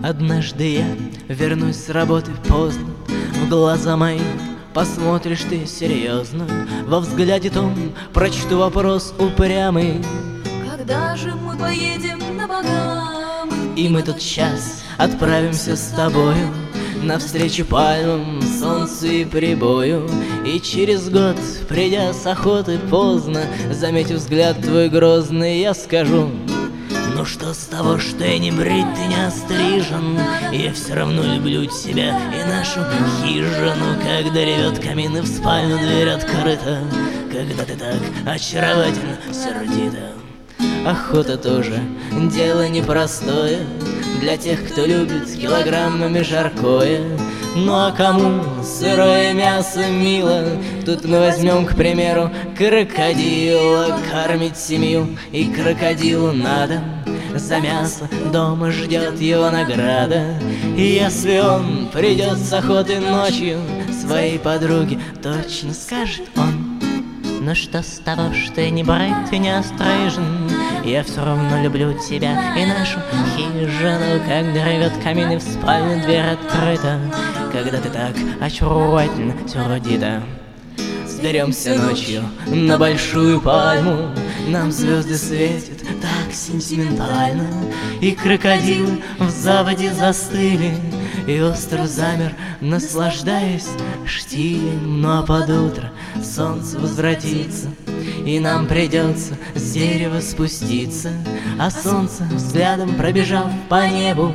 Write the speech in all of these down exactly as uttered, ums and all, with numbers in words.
Однажды я вернусь с работы поздно, в глаза мои посмотришь ты серьезно, во взгляде том прочту вопрос упрямый. Когда же мы поедем на Багамы? И мы тот час отправимся с тобою навстречу пальмам, солнцу и прибою. И через год, придя с охоты поздно, заметив взгляд твой грозный, я скажу: ну что с того, что я не брит и не острижен, я все равно люблю тебя и нашу хижину. Когда ревет камин и в спальню дверь открыта, когда ты так очаровательно сердита. Охота тоже дело непростое для тех, кто любит килограммами жаркое. Ну а кому сырое мясо мило, тут мы возьмем, к примеру, крокодила. Кормить семью и крокодилу надо, за мясо дома ждет его награда. И если он придет с охоты ночью, своей подруге точно скажет он: ну что с того, что я не брит и не острижен, я все равно люблю тебя и нашу хижину. Когда ревет камин и в спальне дверь открыта, когда ты так очаровательно сердита. Сберемся ночью на большую пальму, нам звезды светят так сентиментально. И крокодилы в заводе застыли, и остров замер, наслаждаясь штилем. Ну а под утро солнце возвратится, и нам придется с дерева спуститься. А солнце, взглядом пробежав по небу,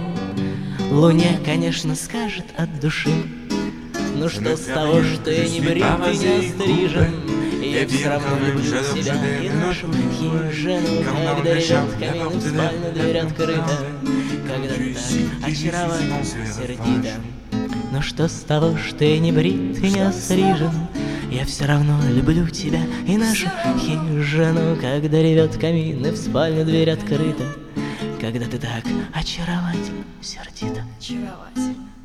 луне, конечно, скажет от души: ну что с того, что я не брит и не острижен, я все равно люблю тебя и нашу хижину. Когда ревет камин и в спальню дверь открыта, когда ты так очаровательно сердита. Но что с того, что я не брит и не острижен, я все равно люблю тебя и нашу хижину. Когда ревет камин и в спальню дверь открыта, когда ты так очаровательно сердита. Очаровательно.